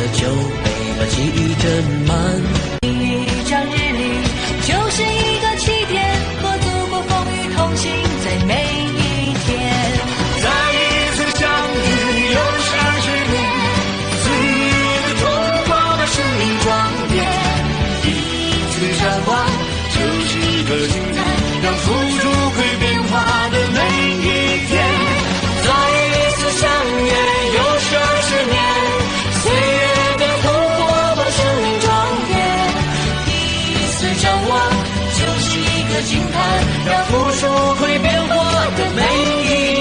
酒杯，把记忆斟满。 一张日历就是一个起点，和度过风雨同行在每一天。 再一次相遇，又是20年，岁月的童话把生命装点。第一次展望，就是一个惊叹，让付出会变化的每一天。再一次相约，又是20年，岁月的童话把生命装点。 第一次张望，就是一个惊叹， 让付出会变化的每一天。